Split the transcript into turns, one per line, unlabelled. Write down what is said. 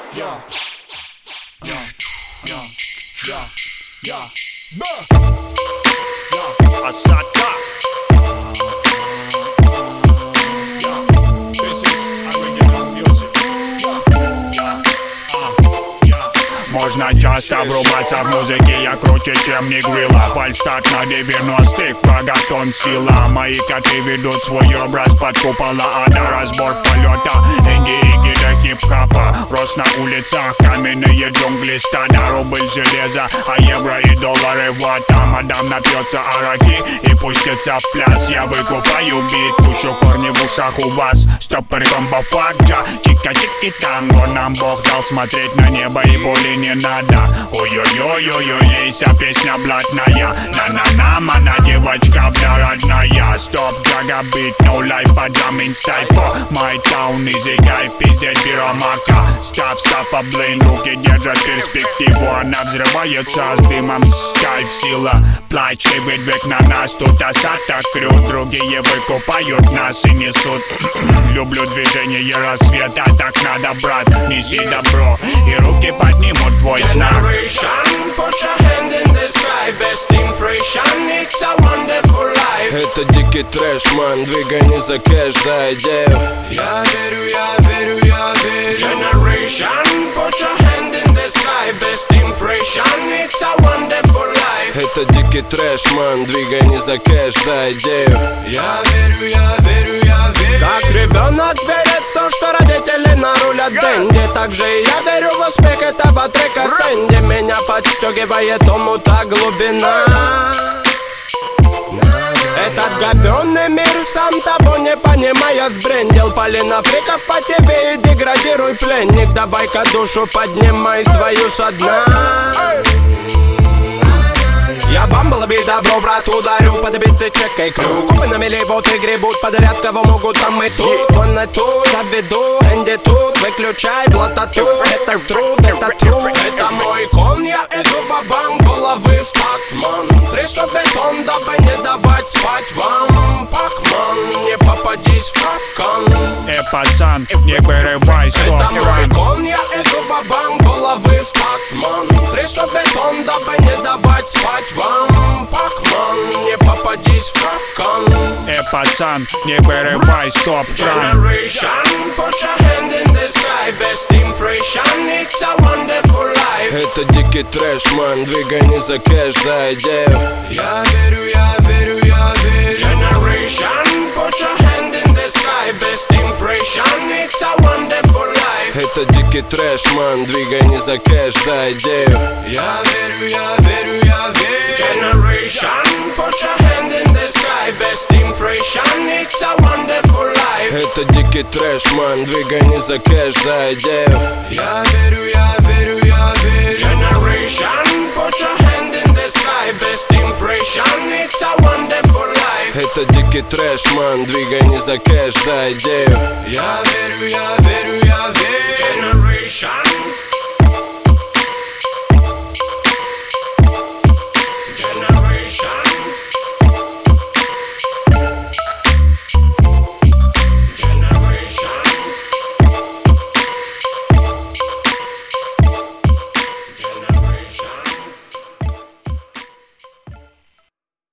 Можно часто врубаться в музыке, я круче, чем Нигрила. Фальстарт на 90-х, прогатон сила. Мои коты ведут свой образ под купола ада. Разбор полета, инди до хип-хопа. Рост на улицах, каменные джунгли, стада. Рубль железа, а евро и доллары вата. Мадам напьется араки и пустится в пляс. Я выкупаю бит, пущу корни в ушах у вас. Стопор комбо факджа, чика-чики-танго. Нам Бог дал смотреть на небо и боли не надо. Ой-ой-ой-ой-ой, вся песня блатная. На-на-на, мана девочка бля родная. Стоп, джага бит, no life, а джамин стайпо. My town, easy guy, пиздец биромака. Став, а блин, руки держат перспективу. Она взрывается с дымом, скайп, сила. Плачь и выдвиг на нас, тут осадок крют. Другие выкупают нас и несут. Люблю движение рассвета, так надо, брат. Неси добро и руки поднимут твой знак.
Generation, put your hand in the sky. Best impression, it's a wonderful life.
Это дикий трэш, ман, двигай не за кэш, за идею.
Я верю, я верю, я верю. Generation, put your hand in the sky. Best impression, it's a wonderful life.
Это дикий трэш, ман, двигай не за кэш, за идею.
Я верю, я верю, я верю.
Как ребенок верит в то, что родители нарулят деньги, так же и я верю в успех этого трека Сэнди. Меня подстегивает омута глубина. Этот говёный мир, сам того не понимая, сбрендил. Полина фриков по тебе и деградируй, пленник. Давай-ка душу поднимай свою со дна. Я бамблби, добро, брат, ударю под биты, чекай крюк. Купы на мели, вот и гребут подряд, кого могут там и тут. Вон на тут, заведу, Энди тут. Выключай, блатату, это труд, это труд.
Это мой кон, я иду ва-банк, головы в такт, ман. Трясу бетон, дабы не давать спать вам. Пакман, не попадись в капкан.
Пацан, не вырывай, стоп.
Это мой кон, я иду ва-банк, головы в такт, ман. Трясу бетон, дабы не давать спать вам. Пакман, не попадись в капкан.
Пацан, не вырывай, стоп.
Generation, put your hand in the sky. Best impression, it's a wonderful life.
Это дикий трэш, ман, двигай не за кэш, за идею.
Я верю, я верю, я верю. Generation, put your hand in the sky. Best impression, it's a wonderful life.
Это дикий трэш, ман, двигай не за кэш, за идею.
Я верю, я верю, я верю. Generation, put your hand in the sky. Best impression, it's a wonderful life.
Это дикий трэш, ман, двигай не за кэш, за идею.
Я верю, я верю, я верю. Generation, put your hand in the sky. Best impression, it's a wonderful life.
Это дикий трэш, ман, двигай не за кэш, за идею.
Я верю, я верю, я верю. Generation.